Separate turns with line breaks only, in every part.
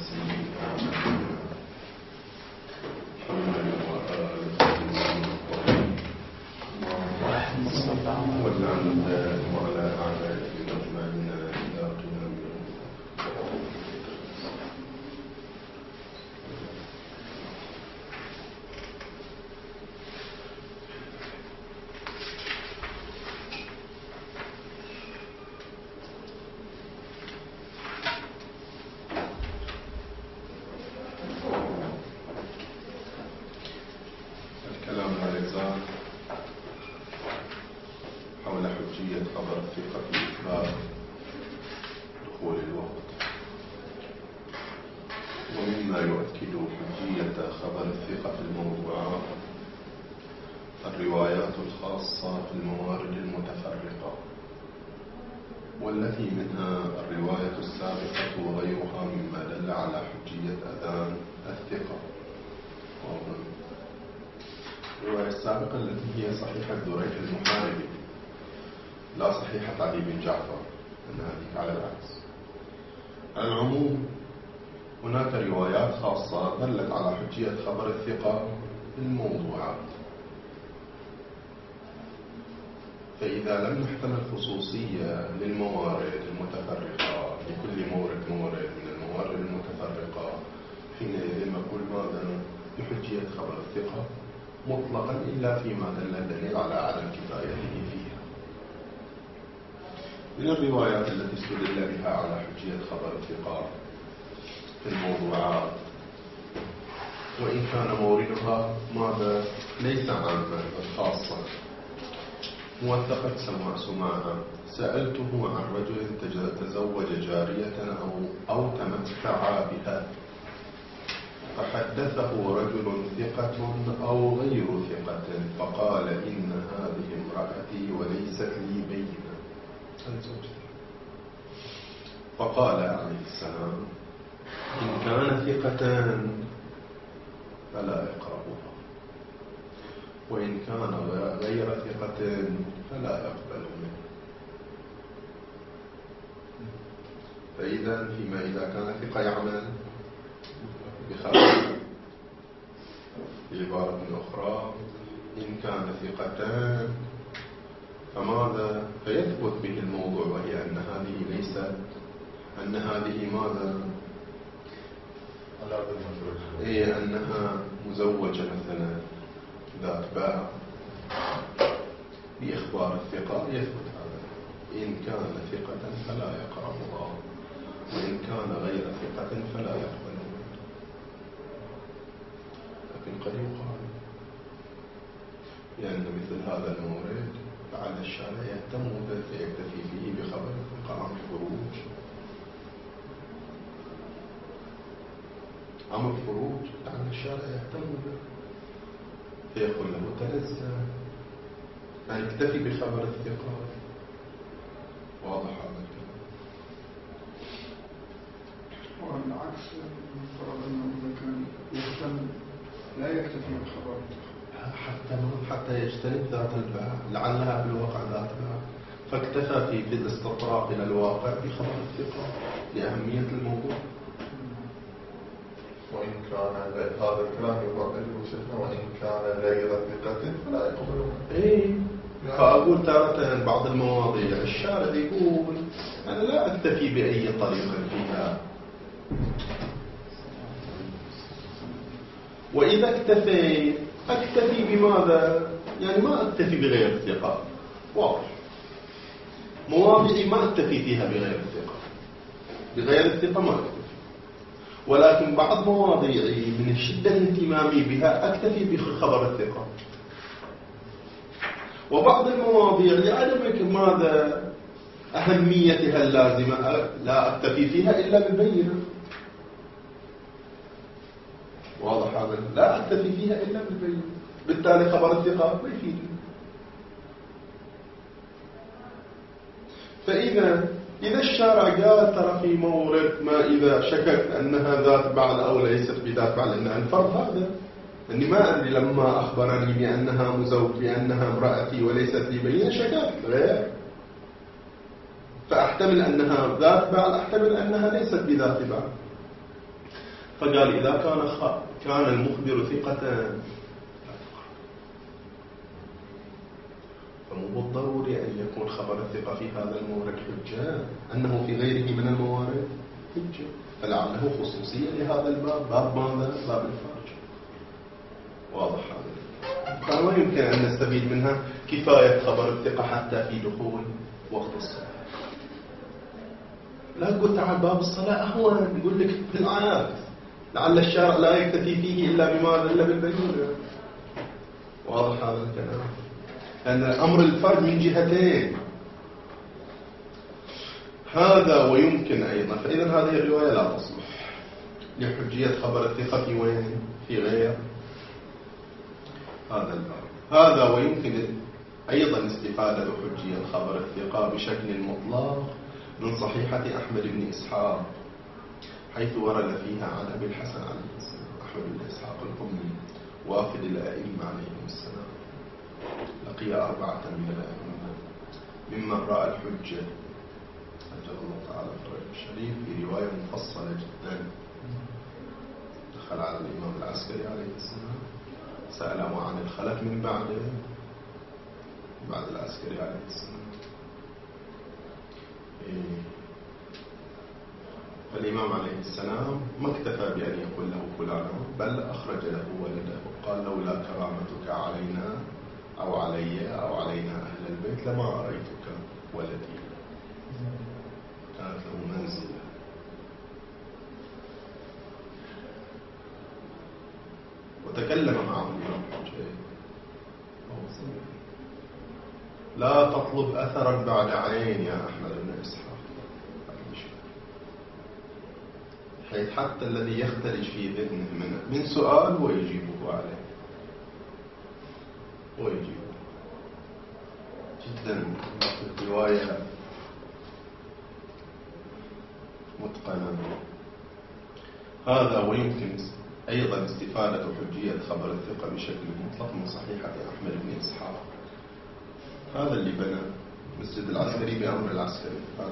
الكلام لا يزال حول حجية خبر الثقة في إثبات دخول الوقت. ومما يؤكد حجية خبر الثقة في الموضوعات الروايات الخاصة في الموارد المتفرقة، والتي منها الرواية السابقة وغيرها مما دل على حجية أذان الثقة. الرواية السابقة التي هي صحيحة دريك المحاربي، لا صحيحة علي بن جعفر، أن هذه على العكس. على العموم هناك روايات خاصة دلت على حجية خبر الثقة في الموضوعات، فإذا لم نحتمل خصوصية للموارد المتفرقة لكل مورد من الموارد المتفرقة، حينئذ نقول ماذا بحجية خبر الثقة مطلقا إلا فيما دل الدليل على عدم كفايته فيها. من الروايات التي استدل بها على حجية خبر الثقة في الموضوعات، وإن كان موردها ماذا ليس عاما بل خاصا، موثقة سماعة: سألته عن رجل تزوج جارية أو تمتع بها، فحدثه رجل ثقة أو غير ثقة فقال إن هذه امرأتي وليست لي بينة. فقال عليه السلام: إن كان ثقة فلا يقربها، وإن كان غير ثقة فلا يقبل منه. فإذا فيما إذا كان ثقة يعمل بخبر. بعبارة أخرى، إن كان ثقتان فماذا فيثبت به الموضوع، وهي أن هذه ليست أن هذه ماذا أنها مزوجة مثلا ذات باع. بإخبار الثقة يثبت هذا: إن كان ثقة فلا يقربها، وإن كان غير ثقة فلا يقبل. لكن قد يقال لأن مثل هذا المورد فعل الشارع يهتم به فيكتفي فيه بخبر الثقة عن الخروج. أمر الخروج لعل الشارع يهتم به فيقول له تنزه، فيكتفي بخبر الثقة. واضح هذا الكلام.
والعكس المفترض أنه إذا كان يهتم لا يكتفي بخبر
حتى يجتنب ذات الباع، لعلها في الواقع ذات باع، فاكتفى في الاستطراق إلى الواقع بخبر الثقة لأهمية الموضوع.
وإن كان هذا الكلام يقابل وجهنا وإن كان غير ثقة فلا يقبلون.
فأقول تارة بعض المواضيع الشارع يقول أنا لا أكتفي بأي طريقة فيها، وإذا اكتفيت أكتفي بماذا؟ يعني ما أكتفي بغير الثقة. واضح. مواضيعي ما أكتفي فيها بغير الثقة، بغير الثقة ما أكتفي، ولكن بعض مواضيعي من شدة اهتمامي بها أكتفي بخبر الثقة، وبعض المواضيع لعدم ماذا أهميتها اللازمة لا أكتفي فيها إلا بالبينة. واضح هذا؟ لا أكتفي فيها إلا بالبينة، بالتالي خبر الثقة ما يفيدني. فإذا الشارع قال ترى في مورد ما إذا شككت أنها ذات بعل أو ليست بذات بعل، إنها الفرض هذا أني ما أدري لما أخبرني بأنها بأنها امرأتي وليست لي بينة شككت غير، فأحتمل أنها ذات بعل، أحتمل أنها ليست بذات بعل. فقال إذا كان المخبر ثقة لا تقرأ. فمو بالضروري أن يكون خبر الثقة في هذا المورد حجة، أنه في غيره من الموارد حجة، فلعله خصوصية لهذا الباب، باب ماذا؟ باب الفرج. واضح هذا؟ فما يمكن أن نستفيد منها كفاية خبر الثقة حتى في دخول وقت الصلاة. لا تقول تعال باب الصلاة أهون، يقول لك بالآيات لعل الشارع لا يكتفي فيه إلا بماذا؟ إلا بالبينونة. واضح هذا الكلام؟ لأن أمر الفرج من جهتين، هذا ويمكن أيضا. فإذا هذه الرواية لا تصلح لحجية خبر الثقة في وين؟ في غير هذا الباب. هذا ويمكن أيضا استفادة حجية خبر الثقة بشكل مطلق من صحيحة أحمد بن إسحاق، حيث ورد فيها عن أبي الحسن عليه السلام أحمد بن إسحاق القمي وافد الأئمة عليهم السلام، لقي 4 من الأئمة ممن رأى الحجة أجل الله تعالى فرج الشريف في رواية مفصلة جدا. دخل على الإمام العسكري عليه السلام سأله عن الخلف من بعد العسكري عليه السلام. فالإمام عليه السلام ما اكتفى بأن يقول له فلان، بل أخرج له ولده قال لولا كرامتك علينا أو علي أو علينا أهل البيت لما أريتك ولدي. كانت له منزلة. وتكلم معه الإمام لا تطلب أثرا بعد عين يا أحمد بن إسحاق، حيث حتى الذي يختلج في ذهنه من سؤال ويجيبه عليه ويجيبه جدا. الرواية متقنة. هذا ويمكن أيضا استفادة حجية خبر الثقة بشكل مطلق من صحيحة أحمد بن إسحاق. هذا اللي بنى مسجد العسكري بأمر العسكري. هذا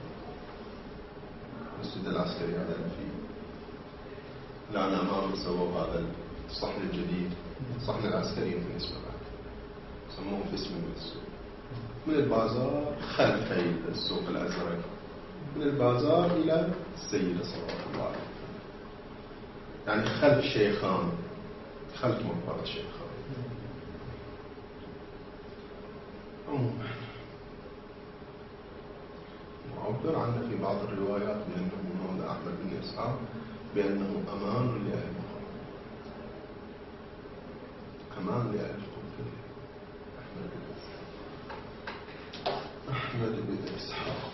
المسجد العسكري هذا اللي فيه لعن أمام سووا هذا الصحن الجديد، صحن العسكري في اسمه بعد سموه في اسم من السوق، من البازار خلف السوق الأزرق، من البازار إلى السيدة صلوات الله عليه، يعني خلف شيخان، خلف مقبرة شيخان. معبر عنه في بعض الروايات بأنه مولى أحمد بن إسحاق بأنه أمان لأهل القبة، أمان لأهل القبة. أحمد بن إسحاق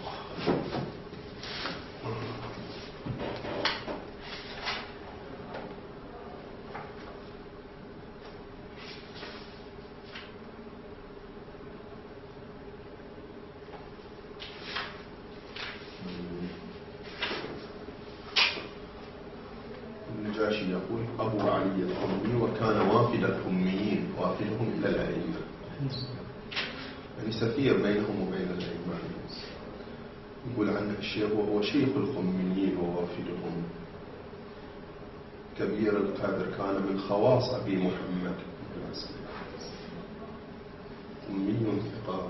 النجاشي يقول أبو علي القمي وكان وافد القميين، وافدهم إلى الأئمة، يعني سفير بينهم وبين الأئمة. يقول عنه الشيخ وهو شيخ القميين ووافدهم، كبير القدر، كان من خواص أبي محمد قمي ثقة.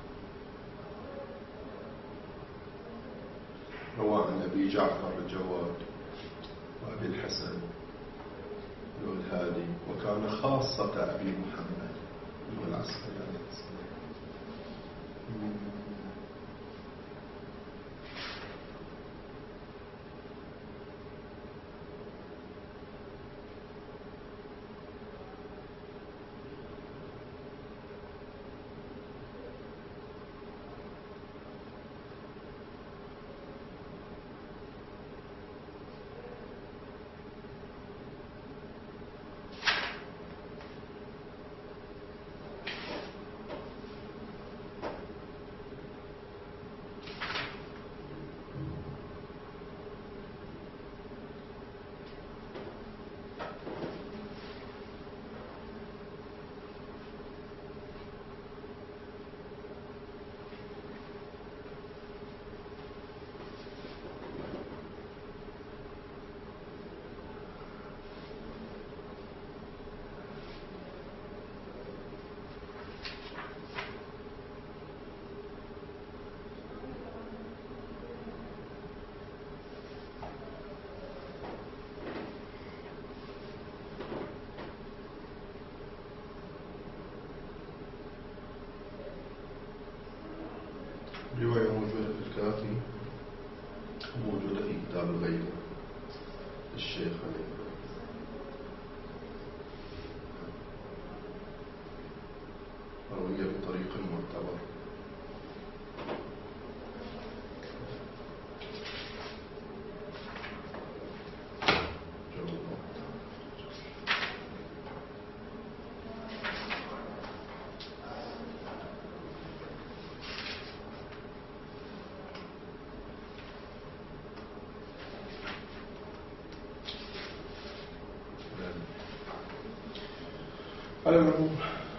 روى عن أبي جعفر الجواد وأبي الحسن والهادي، وكان خاصة أبي محمد والعسكري عليه السلام. موجودة في كتاب الغيبة الشيخ عليه. روية بطريق معتبر. على العموم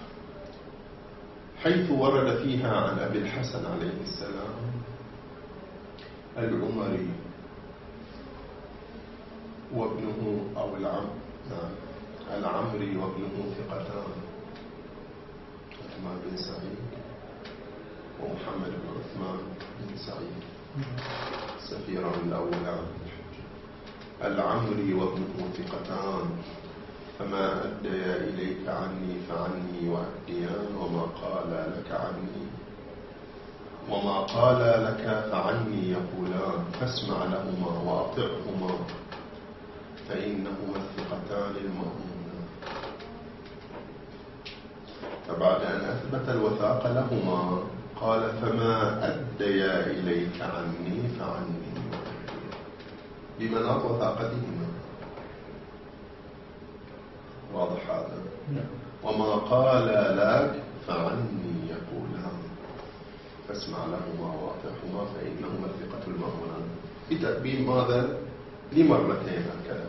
حيث ورد فيها عن أبي الحسن عليه السلام العمري وابنه أو العمري وابنه ثقتان، عثمان بن سعيد ومحمد بن عثمان بن سعيد سفيران الأول عن العمري وابنه ثقتان، فما أديا إليك عني فعني وأديان، وما قال لك فعني يقولان، فاسمع لهما وأطعهما فإنهما الثقتان المأمونان. فبعد أن أثبت الوثاق لهما قال فما أديا إليك عني فعني بمناط وثاقتهما. واضح هذا؟ وما قال لك فعني يقولان، فاسمع لهما واطعهما فإنهما الثقة المأمونان. بتأبين ماذا؟ لمرتين هكذا.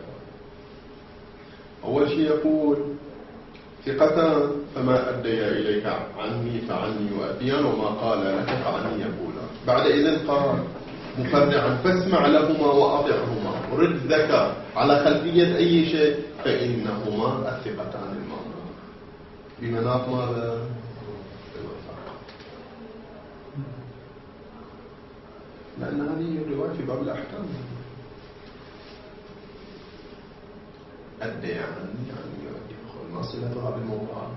أول شيء يقول ثقتان فما أديا إليك عني فعني وأديان، وما قال لك فعني يقولان. بعد إذن قال مفرعا فاسمع لهما وأطعهما، ورد ذكر على خلفية أي شيء فإنهما الثقتان المأمونان بمناط ماذا؟ لأن هذه الرواية في باب الأحكام. أدي عني يعني يدخل ما صلتها بالموضوعات.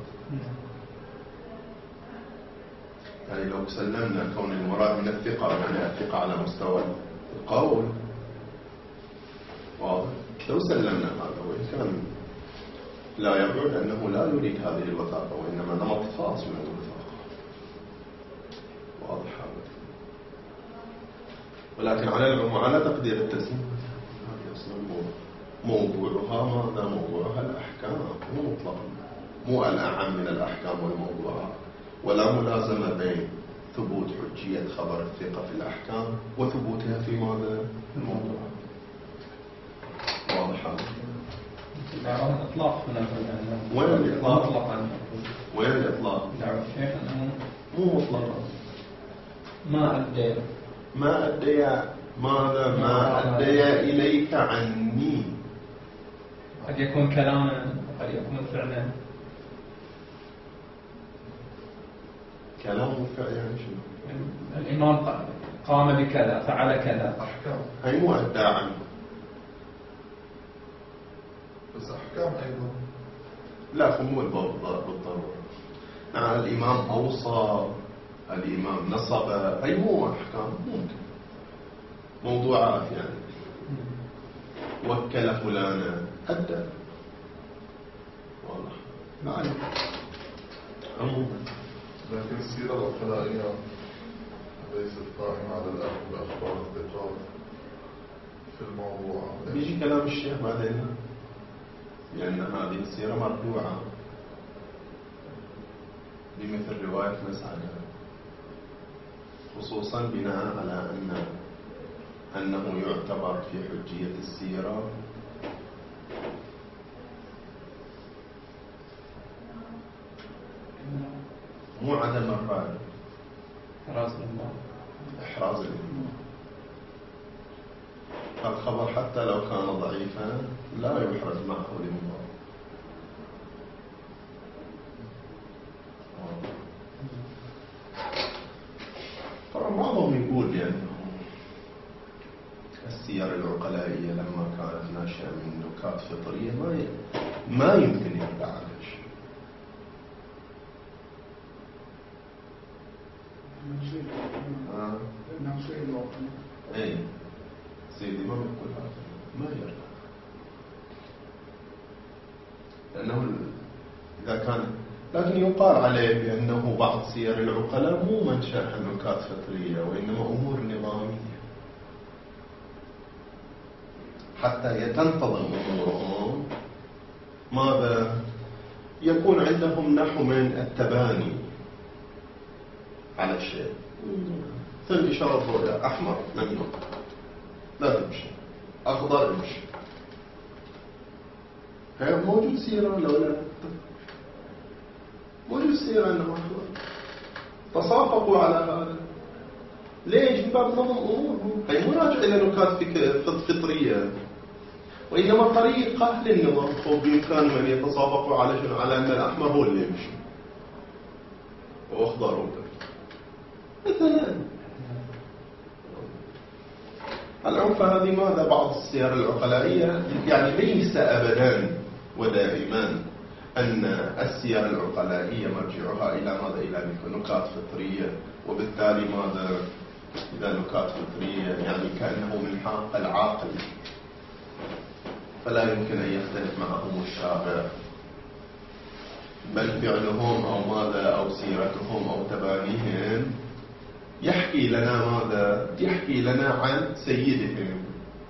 يعني لو سلمنا كون المراد من الثقة يعني الثقة على مستوى القول واضح، لو سلمنا هذا وإن كان لا يبعد أنه لا يريد هذه الوثاقة وإنما نمط خاص من الوثاقة. واضح هذا. ولكن على العموم على تقدير التسليم هذه أصلا موضوعها ماذا؟ موضوعها الأحكام، مو مطلقا، مو الأعم من الأحكام والموضوعات، ولا ملازمة بين ثبوت حجية خبر الثقة في الأحكام وثبوتها في ماذا؟ الموضوعات. واضح هذا؟
الإطلاق هنا
وين الإطلاق؟
مطلقا.
وين الإطلاق؟
دعوة الشيخ أنه
مو مطلقا.
ما أدى
ماذا؟ ما أدى إليك عني.
قد يكون كلاما وقد يكون فعلا.
كلام وفعل يعني شنو؟
الإمام قام بكذا فعل كذا.
أحكام.
أي مو أدى عنه.
بس أحكام أيضا.
لا مو بالضرورة. نعم الإمام أوصى، الإمام نصب، أي مو أحكام ممكن موضوعات يعني. وكل فلانا أدى. والله ما أعلم. عموما
لكن السيرة الوفائية ليست قائمة على الأخذ بأخبار الثقات في الموضوع.
بيجي كلام الشيخ بعدين، لأن هذه السيرة مرفوعة بمثل رواية مسعدة، خصوصا بناء على أنه يعتبر في حجية السيرة مو عدم الرأي، إحراز الإمام. الخبر حتى لو كان ضعيفا لا يحرز معه الإمام. طبعا بعضهم يقول بأنه السير العقلائية لما كانت ناشئة من نكات فطرية ما يمكن يتعالج.
نفسه الواقع.
اي سيدي الإمام يقول هذا ما يرجع، لأنه إذا كان، لكن يقال عليه بأنه بعض سير العقلاء مو منشأ نكات فطرية وإنما أمور نظامية حتى تنتظم أمورهم. ماذا؟ يكون عندهم نحو من التباني على الشيء. مثل إشارة ضوء أحمر ممنوع لا تمشي، أخضر امشي. هي موجود سيرة لو لا موجود سيرة أنه أخضر، تصافقوا على هذا. ليش؟ من باب نظم أمورهم. هي مو راجع إلى نكات فطرية وإنما طريقة للنظام. بإمكانهم أن يتصافقوا على شنو؟ على أن الأحمر هو اللي يمشي وأخضر هو مثلا. العنف هذه ماذا؟ بعض السير العقلائية يعني ليس أبدا ودائما أن السير العقلائية مرجعها إلى ماذا؟ إلى نكات فطرية، وبالتالي ماذا؟ إذا نكات فطرية يعني كأنه من حق العاقل فلا يمكن أن يختلف معهم الشارع، بل فعلهم أو ماذا أو سيرتهم أو تبانيهم يحكي لنا ماذا؟ يحكي لنا عن سيدهم.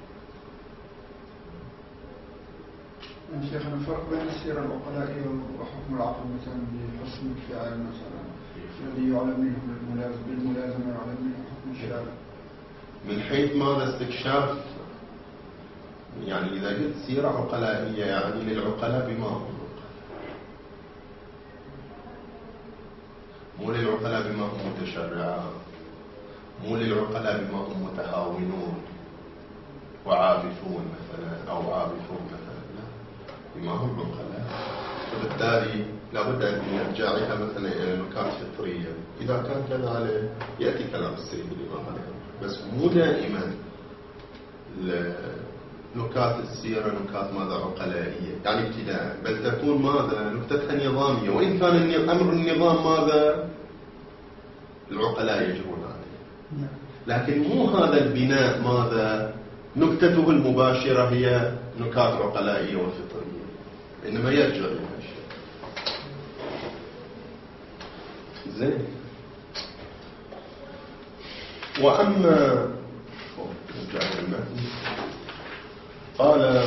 يعني شيخنا الفرق بين السيرة العقلائية وحكم العقل مثلا بحسن الفعل مثلا الذي يعلم منه بالملازمة يعلم منه حكم الشارع
من حيث ماذا؟ استكشاف. يعني إذا قلت سيرة عقلائية يعني للعقلاء بما هم، مو للعقلاء بما هم متشرعون، مو للعقلاء بما هم متهاونون وعابثون مثلا أو عابثون مثلا، لا، بما هم عقلاء. فبالتالي لابد أن نرجعها مثلا إلى نكات فطرية. إذا كان كذلك يأتي كلام السيد الإمام عليه، بس مو دائما نكات السيرة نكات ماذا؟ عقلائية يعني ابتداء، بل تكون ماذا؟ نكتتها نظامية، وإن كان أمر النظام ماذا؟ العقلاء يجرون عليه، لكن مو هذا البناء ماذا؟ نكتته المباشرة هي نكات عقلائية وفطرية، إنما يرجع إلى الشيء. زين. وأما قال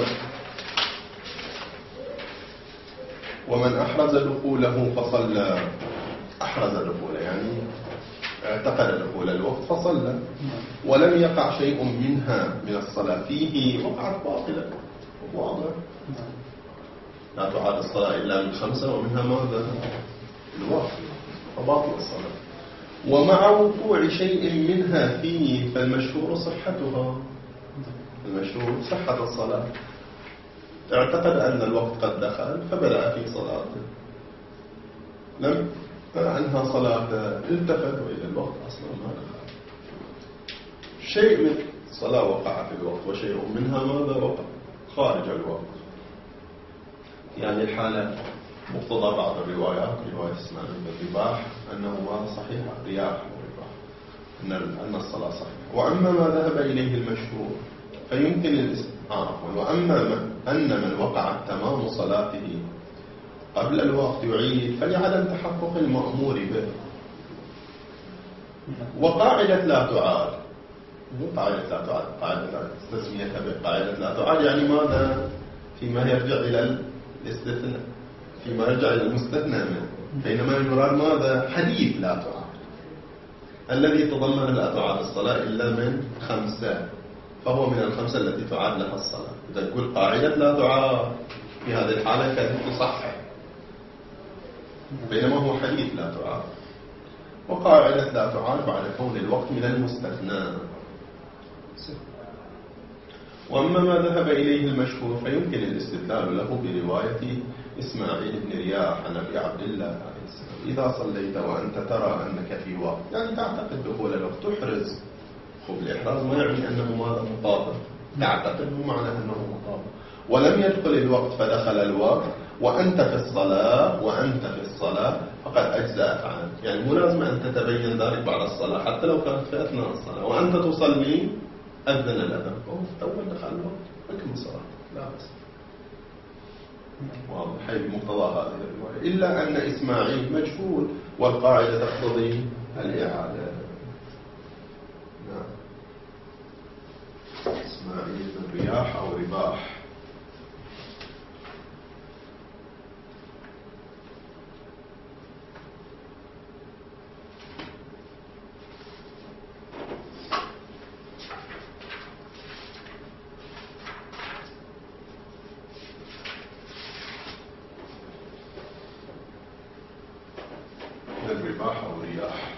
ومن أحرز دخوله فصلى، أحرز دخوله يعني اعتقد دخول الوقت فصلى، ولم يقع شيء منها من الصلاة فيه وقعت باطلة. واضح؟ لا تعاد الصلاة إلا من 5 ومنها ماذا؟ الوقت، فباطل الصلاة. ومع وقوع شيء منها فيه فالمشهور صحتها، المشهور صحة الصلاة. اعتقد أن الوقت قد دخل فبدأ في صلاته، لم أنهى صلاته، التفت وإلى الوقت أصلا ما دخل. شيء من الصلاة وقع في الوقت وشيء منها ماذا؟ وقع خارج الوقت. يعني الحالة مقتضى بعض الروايات، رواية اسمها الرباح، أنه ما صحيح رياح ورباح، أن الصلاة صحيحة. وأما ما ذهب إليه المشهور فيمكن وأما أن من وقعت تمام صلاته قبل الوقت يعيد فلعدم تحقق المأمور به. وقاعدة لا تعاد، مو قاعدة لا تعاد، قاعدة تسميتها بقاعدة لا تعاد يعني ماذا؟ فيما يرجع إلى الاستثناء، فيما يرجع إلى المستثنى منه، بينما يراد ماذا؟ حديث لا تعاد الذي تضمن لا تعاد الصلاة إلا من 5، فهو من 5 التي تعاد لها الصلاة. إذا تقول قاعدة لا تعاد في هذه الحالة كانت تصحح، بينما هو حديث لا تعاد. وقاعدة لا تعاد بعد كون الوقت من المستثنى. وأما ما ذهب إليه المشهور فيمكن الاستدلال له برواية إسماعيل بن رياح عن أبي عبد الله عليه السلام: إذا صليت وأنت ترى أنك في وقت، يعني تعتقد دخول الوقت، تحرز. الإحراز ما يعني أنه ماذا؟ مطابق، تعتقد معنى أنه مطابق. ولم يدخل الوقت فدخل الوقت وأنت في الصلاة، وأنت في الصلاة فقد أجزأت عنك. يعني مو لازم أن تتبين ذلك بعد الصلاة، حتى لو كانت في أثناء الصلاة وأنت تصلي أذن الأذان أول دخل الوقت أكمل صلاة لا بأس. واضح هي بمقتضى هذه الرواية، إلا أن إسماعيل مجهول والقاعدة تقتضي الإعادة. نعم. إسماعيل بن رياح أو رباح. الرباح أو رياح.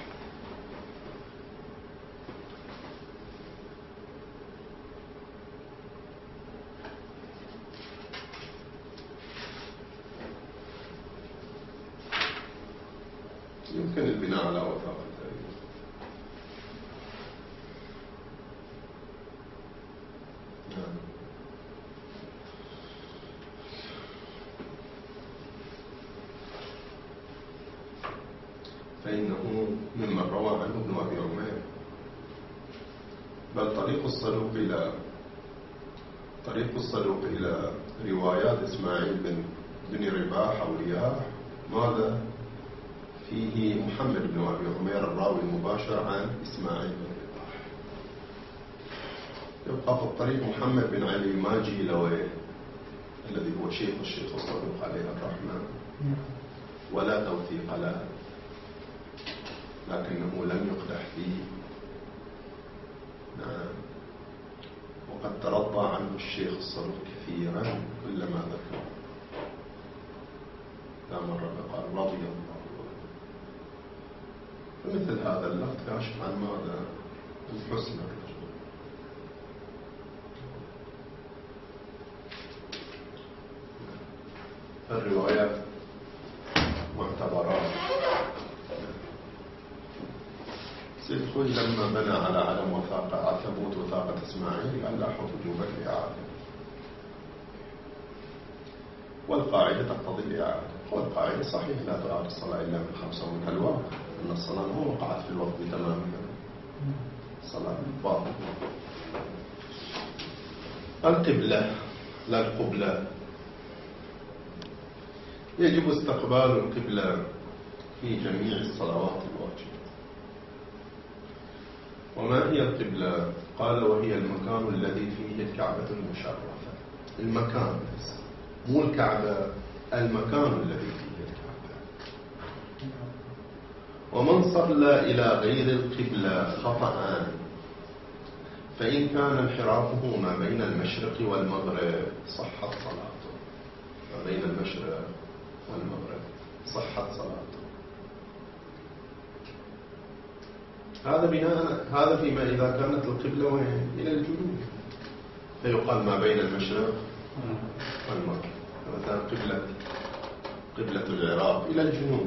يمكن البناء على وثاقة التاريخ. فإنه ممن روى عنه ابن أبي عمير. بل طريق الصدوق إلى روايات إسماعيل بن رباح أو رياح ماذا؟ فيه محمد بن أبي عمير الراوي المباشر عن إسماعيل بن رباح. يبقى في الطريق محمد بن علي ماجي لوي الذي هو شيخ الشيخ الصدوق عليه الرحمة، ولا توثيق له، لكنه لم يقدح فيه. نعم. وقد ترضى عنه الشيخ الصدوق كثيرا كلما ذكر. لا مرة قال رضي الله عنه. فمثل هذا اللفظ كاشف عن ماذا؟ الحسن الرجل. الروايات معتبرات. سيد خوي لما بنى على عدم وثاقة ثبوت وثاقة إسماعيل قال لاحظ وجوب الإعادة، والقاعدة تقتضي الإعادة. والقاعدة صحيح لا تعاد الصلاة إلا من 5 ومنها الوقت، أن الصلاة ما وقعت في الوقت تماما، الصلاة باطلة. القبلة لا القبلة، يجب استقبال القبلة في جميع الصلوات الواجبة. وما هي القبلة؟ قال وهي المكان الذي فيه الكعبة المشرفة. المكان مو الكعبة، المكان الذي فيه الكعبة. ومن صلى إلى غير القبلة خطأ فإن كان انحرافه ما بين المشرق والمغرب صحت صلاته. ما بين المشرق والمغرب صحت صلاته. هذا فيما إذا كانت القبلة وين؟ إلى الجنوب، فيقال ما بين المشرق والمغرب. مثلا قبلة العراق إلى الجنوب،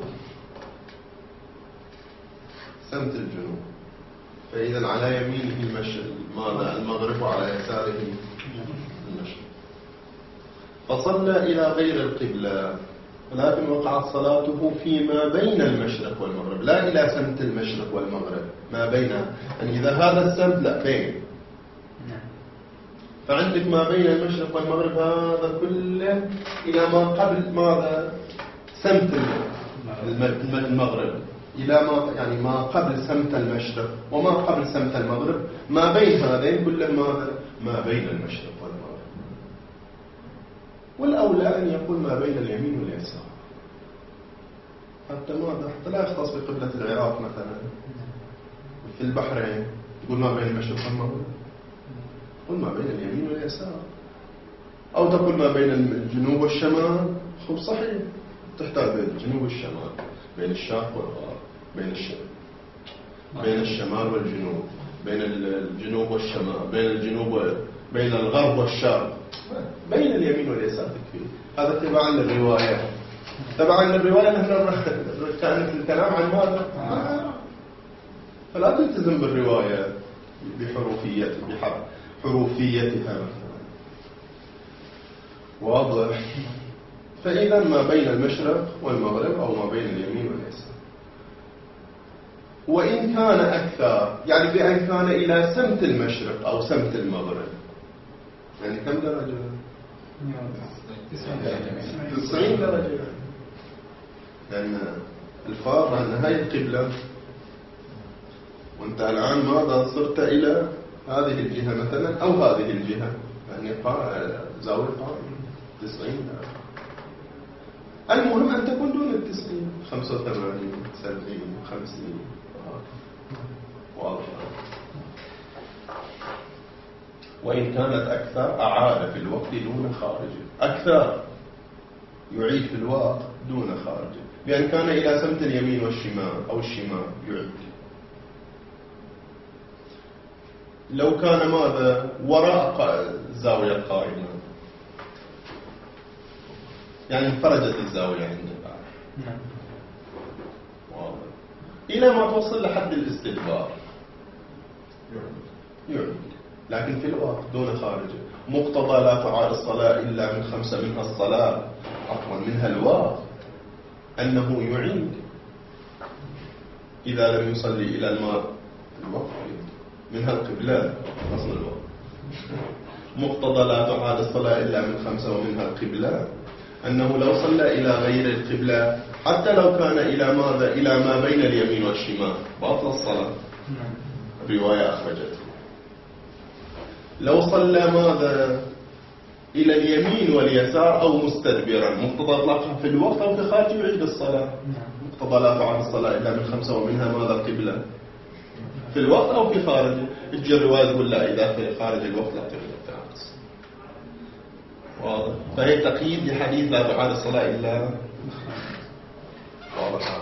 سمت الجنوب، فإذا على يمينه المغرب وعلى يساره المشرق. فصلى إلى غير القبلة ولكن وقعت صلاته فيما بين المشرق والمغرب، لا إلى سمت المشرق والمغرب، ما بينها. يعني إذا هذا السمت لا بين، فعندك ما بين المشرق والمغرب هذا كله إلى ما قبل ماذا؟ سمت المغرب، إلى ما يعني ما قبل سمت المشرق وما قبل سمت المغرب، ما بين هذين كله ماذا؟ ما بين المشرق والمغرب. والأولى أن يقول ما بين اليمين واليسار، حتى لا يختص بقبلة العراق مثلا. في البحرين يقول ما بين المشرق والمغرب، قل ما بين اليمين واليسار. أو تقول ما بين الجنوب والشمال، خب صحيح تحتاج بين الجنوب والشمال، بين الشرق والغرب، بين الشمال والجنوب، بين الجنوب والشمال، بين الغرب والشرق، بين اليمين واليسار تكفي. هذا تبعا للرواية. نحن كانت الكلام عن ماذا؟ فلا تلتزم بالرواية بحروفيتها مثلا. واضح؟ فإذا ما بين المشرق والمغرب أو ما بين اليمين واليسار. وإن كان أكثر، يعني بأن كان إلى سمت المشرق أو سمت المغرب. يعني كم درجة؟ 90 درجة. لأن الفار أن هاي القبلة، وأنت الآن ماذا صرت إلى هذه الجهة مثلا أو هذه الجهة، يعني زاوية قائمة 90 درجة. المهم أن تكون دون 90، 85 70 50. واضح. وإن كانت أكثر أعاد في الوقت دون خارجه. أكثر يعيد في الوقت دون خارجه، بأن كان إلى سمت اليمين والشمال أو الشمال يعيد. لو كان ماذا وراء الزاوية القائمة، يعني انفرجت الزاوية عندك واضح، إلى ما توصل لحد الاستدبار يعيد، لكن في الوقت دون خارجه. مقتضى لا تعاد الصلاة إلا من 5 منها الصلاة، عفوا منها الوقت، أنه يعيد إذا لم يصلي إلى الوقت منها القبلة أصل الوقت. مقتضى لا تعاد الصلاة إلا من 5 ومنها القبلة، أنه لو صلى إلى غير القبلة حتى لو كان إلى ماذا؟ إلى ما بين اليمين والشمال بطل الصلاة. الرواية أخرجته. لو صلى ماذا؟ إلى اليمين واليسار أو مستدبرا، مقتضى إطلاقها في الوقت أو في خارج يعيد الصلاة. مقتضى لا تعاد الصلاة إلا من 5 ومنها ماذا؟ القبلة في الوقت أو في خارجه. تجي الرواية تقول لا، إذا في خارج الوقت لا تقبل. واضح. فهي تقييد لحديث لا تعاد الصلاة إلا واضح.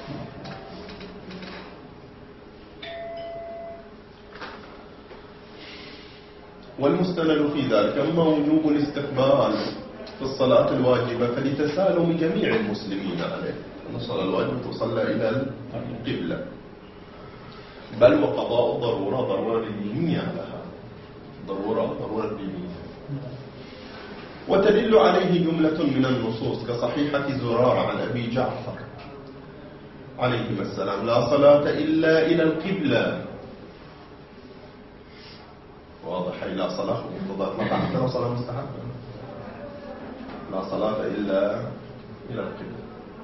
والمستند في ذلك أما وجوب الاستقبال في الصلاة الواجبة فلتسالم جميع المسلمين عليه، أن الصلاة الواجبة تصلى إلى القبلة، بل وقضاء ضرورة دينية لها، ضرورة دينية. وتدل عليه جملة من النصوص كصحيحة زرارة عن أبي جعفر عليهما السلام: لا صلاة إلا إلى القبلة. واضح. أي لا صلاة مقتضى حتى لو صلاة مستحبة، لا صلاة إلا إلى القبلة.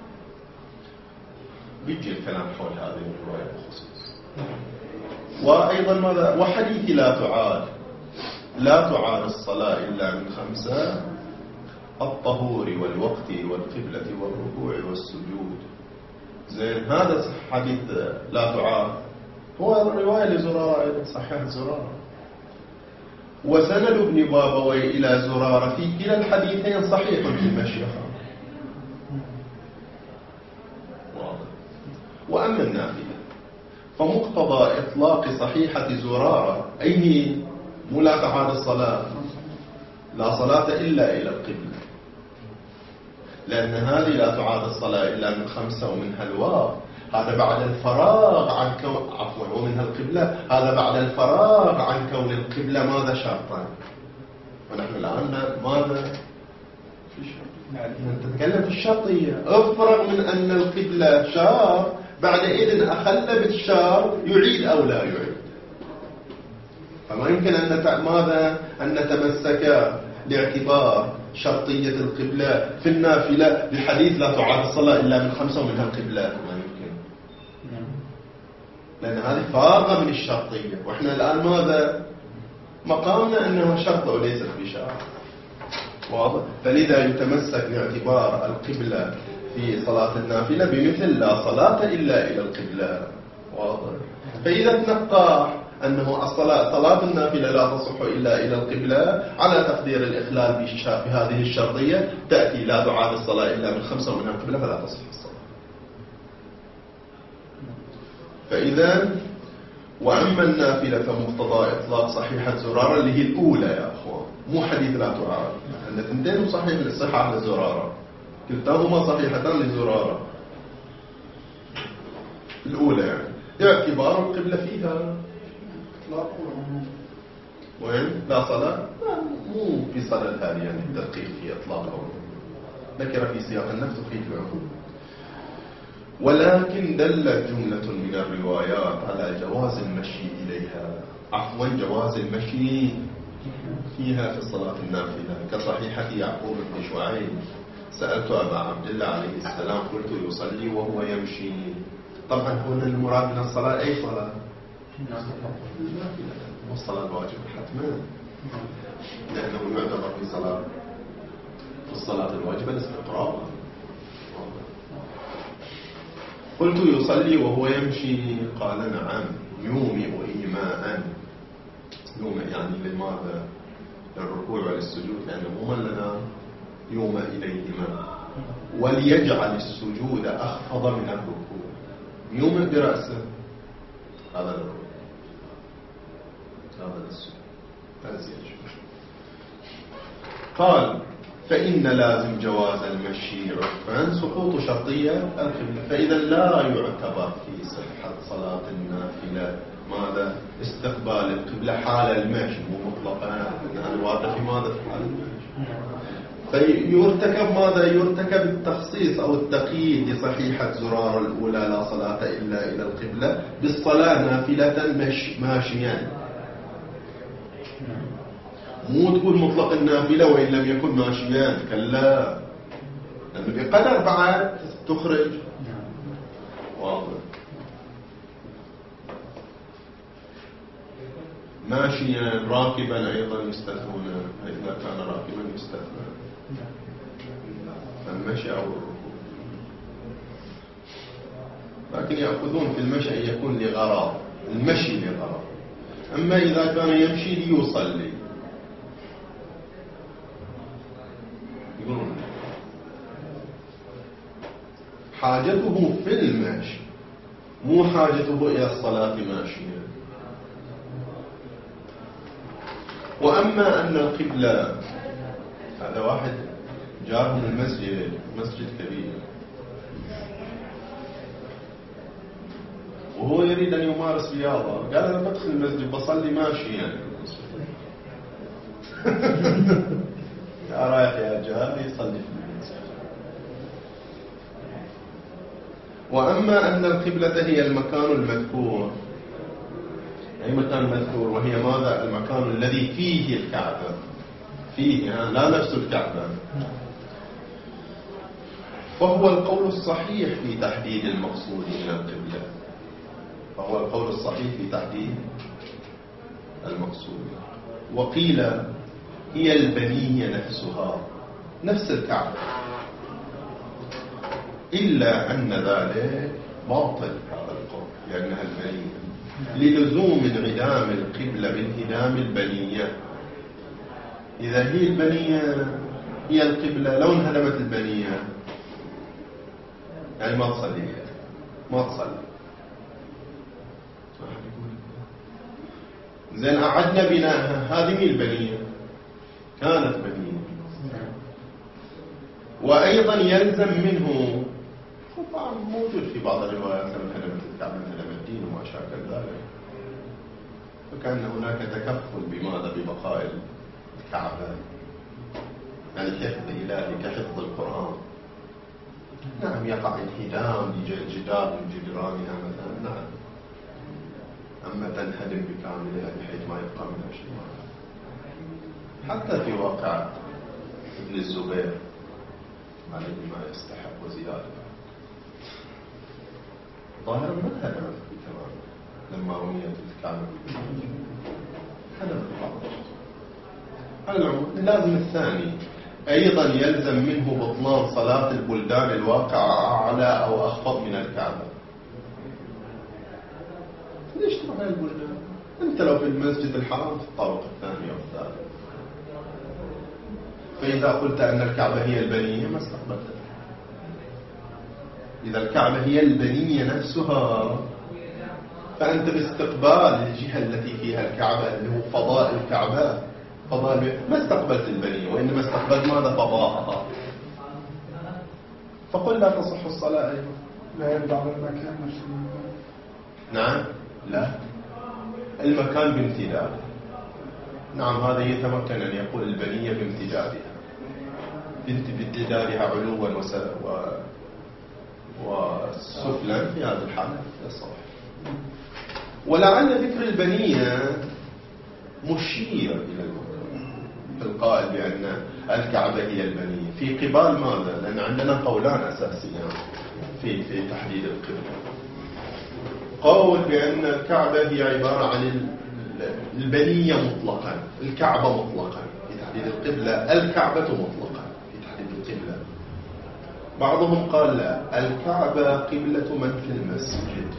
بيجي الكلام حول هذه الرواية بخصوص. وأيضا ماذا؟ وحديث لا تعاد الصلاة إلا من 5: الطهور والوقت والقبلة والركوع والسجود. زين، هذا حديث لا تعاد هو الرواية لزرارة، أيضا صحيح زرارة. وسند ابن بابوي إلى زرارة في كلا الحديثين صحيح في المشيخة. واضح. وأما النافلة فمقتضى إطلاق صحيحة زرارة أي لا تعاد الصلاة، لا صلاة إلا إلى القبلة، لأن هذه لا تعاد الصلاة إلا من 5 ومنها الوقت، هذا بعد الفراغ عن ومنها القبلة، هذا بعد الفراغ عن كون القبلة ماذا؟ شرطا. ونحن الآن ماذا؟ في شرط. نتكلم في الشرطية. افرغ من أن القبلة شرط، بعد إذن أخل بالشرط يعيد أو لا يعيد. فما يمكن أن نتمسك لاعتبار شرطية القبلة في النافلة بحديث لا تعاد الصلاة إلا من 5 ومنها القبلة. ما يمكن، لأن هذه فارغة من الشرطية، وإحنا الآن ماذا؟ مقامنا أنها شرط وليست بشرط. واضح. فلذا يتمسك باعتبار القبلة في صلاة النافلة بمثل لا صلاة إلا إلى القبلة. واضح. فإذا تنقح أنه صلاة النافلة لا تصح إلا إلى القبلة على تقدير الإخلال بهذه الشرطية، تأتي لا تعاد الصلاة إلا من 5 ومنها القبلة فلا تصح الصلاة. فإذا وأما النافلة فمقتضى إطلاق صحيحة زرارة اللي هي الأولى يا أخوان، مو حديث لا تعاد. عندنا اثنتين صحيح للصحة للزرارة، كلتاهما صحيحتان للزرارة. الأولى يعني اعتبار القبلة فيها وين؟ لا صلاة، مو في صلاة هذه يعني التدقيق في إطلاق ذكر في سياق النفس وفي العموم. ولكن دلت جملة من الروايات على جواز المشي إليها، عفوا جواز المشي فيها في الصلاة النافلة، كصحيحة يعقوب بن شعيب سألت أبا عبد الله عليه السلام قلت يصلي وهو يمشي. طبعا هنا المراد من الصلاة أي صلاة؟ والصلاة الواجبة حتما، لأنه يعتبر في صلاة الصلاة الواجبة الاستقرار. قلت يصلي وهو يمشي قال نعم يومئ إيماء. يومئ يعني لماذا؟ للركوع وللسجود، لأنه من لنا يومئ إليهما، وليجعل السجود أخفض من الركوع. يومئ برأسه هذا الركوع، هذا السجود، هذا السجود. قال فإن لازم جواز المشي عرفا سقوط شرطية القبلة، فإذا لا يعتبر في صحة صلاة النافلة ماذا؟ استقبال القبلة حال المشي، مو مطلقا أنها الواقع في ماذا؟ في حال المشي. فيرتكب ماذا؟ يرتكب التخصيص أو التقييد لصحيحة زرار الأولى لا صلاة إلا إلى القبلة بالصلاة نافلة ماشيا، مو تقول مطلق النافلة وإن لم يكن ماشيان، كلا، لأنه بقدر بعد تخرج. واضح. ماشيا راكبا أيضا يستثنون، إذا كان راكبا يستثنى المشي أو الركوب، لكن يأخذون في المشي أن يكون لغرض، المشي لغرض. أما إذا كان يمشي ليصلي يقولون حاجته في المشي، مو حاجته إلى الصلاة ماشيا. وأما أن القبلة، هذا واحد جار من المسجد، مسجد كبير، وهو يريد أن يمارس رياضة، قال أنا بدخل المسجد بصلي ماشيا. يا رايح يا جار يصلي في المسجد. وأما أن القبلة هي المكان المذكور، أي مكان مذكور، وهي ماذا؟ المكان الذي فيه الكعبة، فيه لا نفس الكعبة، فهو القول الصحيح في تحديد المقصود من القبلة، فهو القول الصحيح في تحديد المقصود. وقيل هي البنية نفسها، نفس الكعبة، إلا أن ذلك باطل هذا القول، لأنها البنية للزوم انعدام القبلة بانهدام البنية. إذا هي البنية هي القبلة، لو انهدمت البنية يعني ما تصلي، ما تصلي. زين أعدنا بناءها، هذه هي البنية، كانت بنية. وأيضا يلزم منه، طبعا موجود في بعض الروايات لما انهدمت الكعبة انهدم الدين وما شاكل ذلك، فكان هناك تكفل بماذا؟ ببقاء الكعبة، يعني حفظ إلهي كحفظ القرآن. نعم يقع انهدام لجدار من جدرانها مثلا، نعم، أما تنهدم بكاملها بحيث ما يبقى منها شيء. حتى في واقع ابن الزبير عليه ما يستحق وزيادة، ظاهرا ما انهدمت بالتمام لما رميت الكعبة، هدمت بعض. على العموم لازم الثاني أيضا يلزم منه بطلان صلاة البلدان الواقعة أعلى أو أخفض من الكعبة. ليش تروح البلدان؟ أنت لو في المسجد الحرام في الطابق الثاني أو الثالث، فإذا قلت أن الكعبة هي البنية ما استقبلتها. إذا الكعبة هي البنية نفسها فأنت باستقبال الجهة التي فيها الكعبة اللي هو فضاء الكعبة، فضاء، ما استقبلت البنية وإنما استقبلت ماذا؟ فضاءها. فقل لا تصح الصلاة أيضا.
لا يرد على المكان نفسه.
نعم، لا، المكان بامتداده. نعم، هذا يتمكن أن يقول البنية بامتدادها، بامتدادها علوا وسفلا في هذه الحالة الصحيح. ولعل ذكر البنية مشير إلى القائل بأن الكعبة هي البنية في قبال ماذا؟ لأن عندنا قولان أساسيان في تحديد القبلة. قول بأن الكعبة هي عبارة عن البنية مطلقا، الكعبة مطلقا في تحديد القبلة، الكعبة مطلقا في تحديد القبلة. بعضهم قال لا، الكعبة قبلة من في المسجد،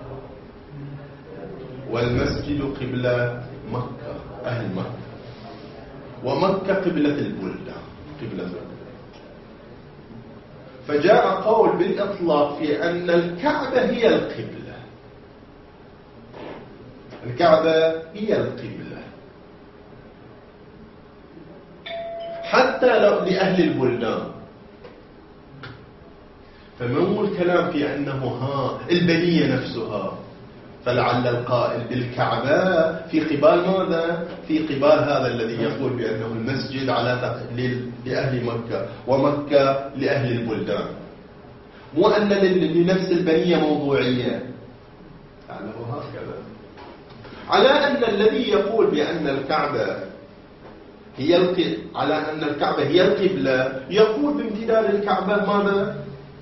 والمسجد قبلة مكة، أهل مكة، ومكة قبلة البلدان، قبلة البلدان. فجاء قول بالإطلاق في أن الكعبة هي القبلة، الكعبة هي القبلة حتى لو لأهل البلدان. فمو الكلام في أنه البنية نفسها، فلعل القائل بالكعبة في قبال ماذا؟ في قبال هذا الذي يقول بأنه المسجد على تقليل لأهل مكة ومكة لأهل البلدان، مو أن لنفس البنية موضوعية، لعله هكذا. على أن الذي يقول بأن الكعبة على أن الكعبة هي القبلة يقول بامتداد الكعبة ماذا؟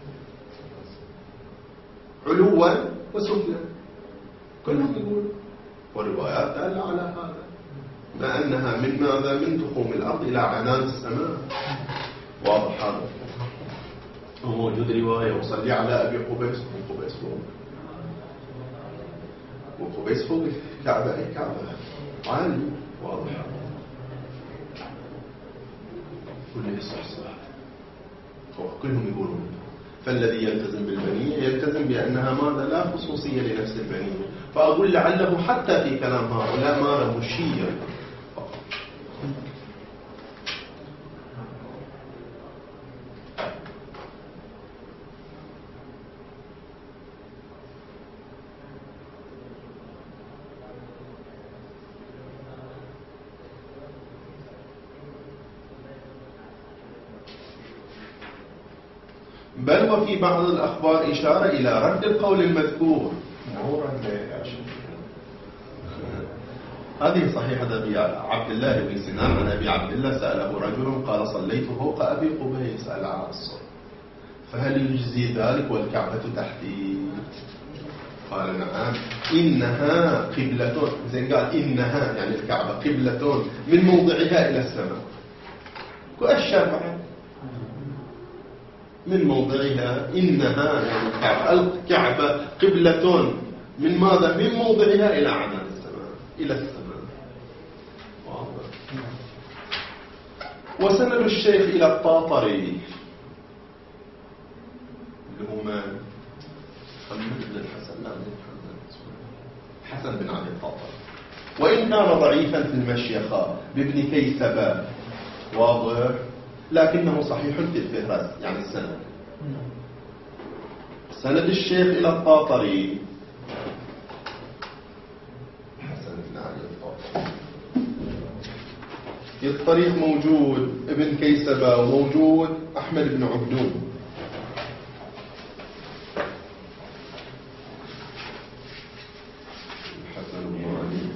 علوا وسفلا، كلهم يقول، والروايات دالة على هذا، ما أنها من ماذا؟ من تخوم الأرض إلى عنان السماء. واضح هذا. وموجود رواية وصلي على أبي قبيس، وقبيس فوق، وقبيس فوق الكعبة، أي كعبة عالي. واضح. كل يصح كلهم يقولون. فالذي يلتزم بالبنية يلتزم بأنها ماذا؟ لا خصوصية لنفس البنية. فأقول لعله حتى في كلام هؤلاء ماذا؟ مشير. بل وفي بعض الأخبار إشارة إلى رد القول المذكور. هذه صحيحة أبي عبد الله بن سنان عن أبي عبد الله سأله رجل قال صليت فوق أبي قبيس العصر فهل يجزي ذلك والكعبة تحتي؟ قال نعم، إنها قبلة. زين قال إنها يعني الكعبة قبلة من موضعها إلى السماء، والشافعي من موضعها، إنها يعني الكعبة قبلة من ماذا؟ من موضعها إلى عنان السماء، إلى السماء. واضح. وسند الشيخ إلى الطاطري اللي هو محمد بن الحسن، لا حسن بن علي الطاطري، وإن كان ضعيفا في المشيخة بابن كيسبة. واضح. لكنه صحيح في الفهرس يعني السند. سند الشيخ إلى الطاطري حسن بن علي الطاطري. في الطريق موجود ابن كيسبة وموجود أحمد بن عبدون. حسن بن علي.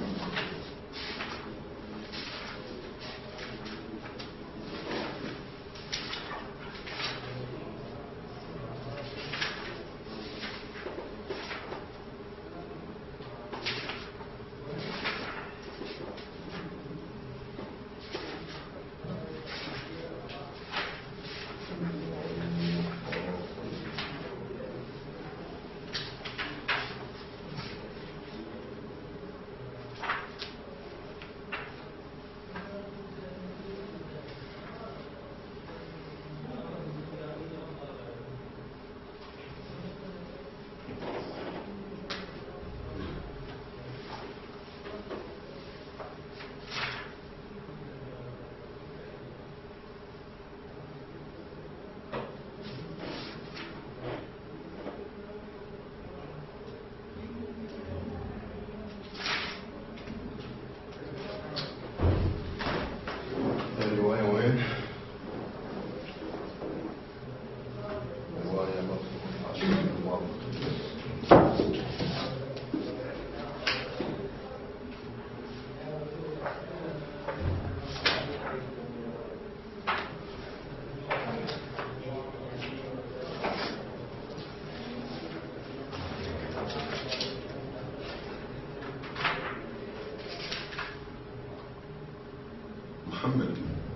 محمد.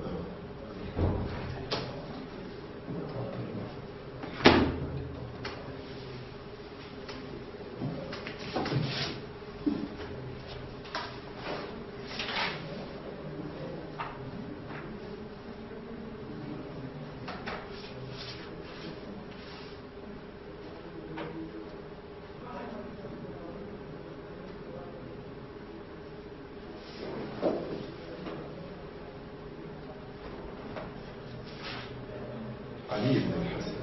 علي بن الحسن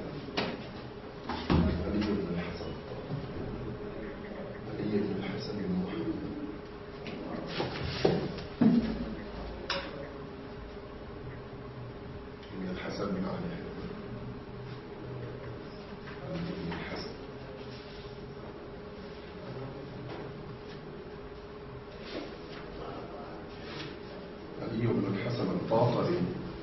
بن محمد بن الحسن بن علي بن الحسن. علي بن الحسن الطاطري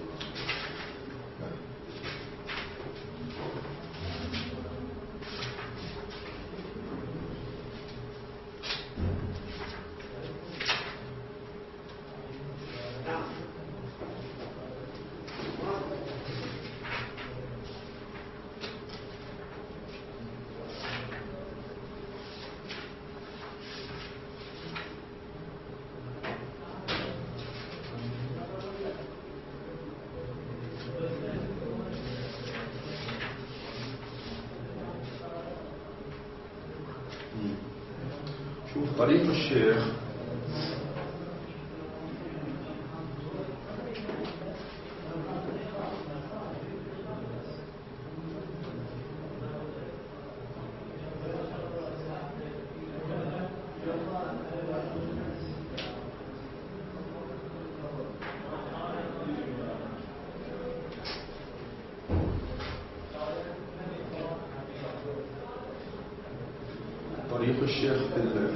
شوف طريق الشيخ في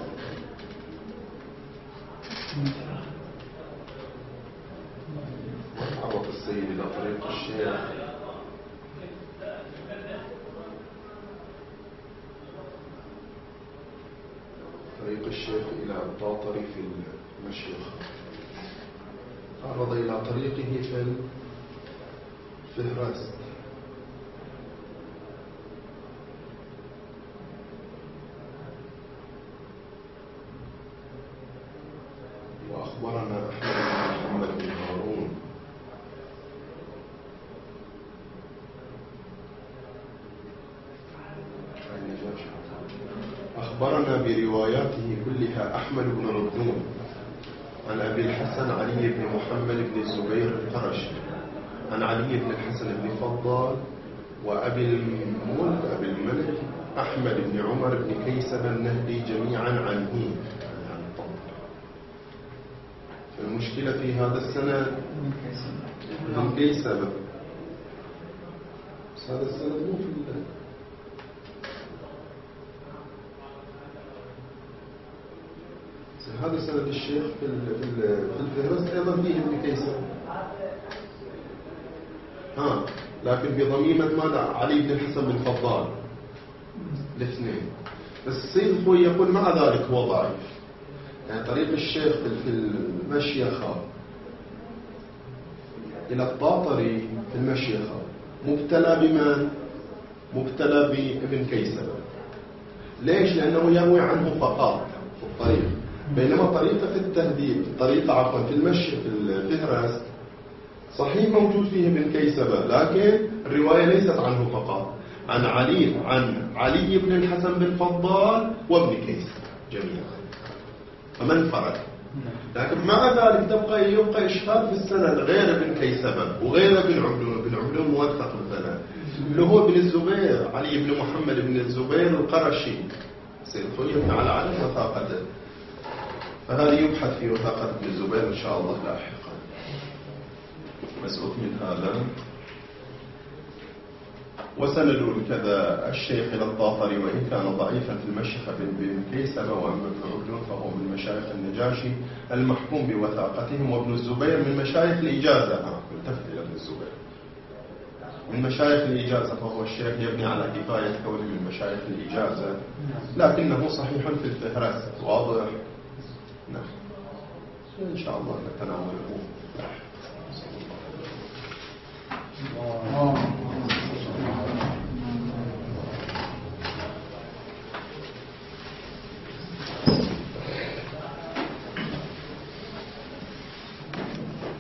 عرض السيد إلى طريق الشيخ إلى الطاطري في المشيخة. عرض إلى طريقه في الفهرست. وأخبرنا محمد بن هارون أخبرنا برواياته كلها أحمد بن ردون عن أبي الحسن علي بن محمد بن الزبير القرشي عن علي بن الحسن بن فضال وأبي الملك أحمد بن عمر بن كيسب النهدي جميعا عنه. المشكلة في هذا السنة من كيسب، بس هذا السنة مو في هذا سند الشيخ في الفهرست أيضا فيه ابن كيسب، لكن بضميمة ماذا؟ علي بن الحسن بن فضال الاثنين. بس السيد الخوي يقول مع ذلك هو ضعيف. يعني طريق الشيخ في المشيخة إلى الطاطري في المشيخة مبتلى بمن؟ مبتلى بابن كيسب. ليش؟ لأنه يروي عنه فقط في الطريق، بينما طريقة في التهذيب في المشي في الفهرست صحيح موجود فيه ابن كيسبة، لكن الرواية ليست عنه فقط، عن علي بن الحسن بن فضال وابن كيسبة جميعا، فمن فرق. لكن مع ذلك يبقى إشكال في السند غير ابن كيسبة وغير ابن عبدون موثق مثلا اللي هو ابن الزبير علي بن محمد بن الزبير القرشي، سيدخل على وثاقته، فهذا يبحث في وثاقة ابن الزبير إن شاء الله لاحقا. مسؤول من هذا. وسند كذا الشيخ إلى الطاطري وإن كان ضعيفا في المشيخة بن كيسبة وأما ابن عبدون فهو من مشايخ النجاشي المحكوم بوثاقتهم، وابن الزبير من مشايخ الإجازة. التفت إلى ابن الزبير من مشايخ الإجازة، فهو الشيخ يبني على كفاية كونه من مشايخ الإجازة، لكنه صحيح في الفهرست واضح. نعم إن شاء الله نتناول